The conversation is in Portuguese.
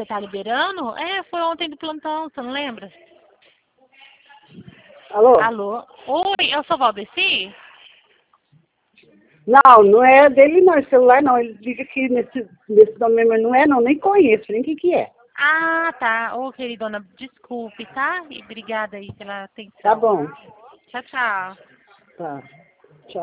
você tá liberando? É, foi ontem do plantão, você não lembra? Alô? Alô? Oi, é o seu Valdeci? Não, não é dele não, esse celular não. Ele liga aqui nesse nome, mas não é não, nem conheço, nem o que é. Ah, tá. Ô, queridona, desculpe, tá? E obrigada aí pela Tá atenção. bom, Tchau, tchau. tá.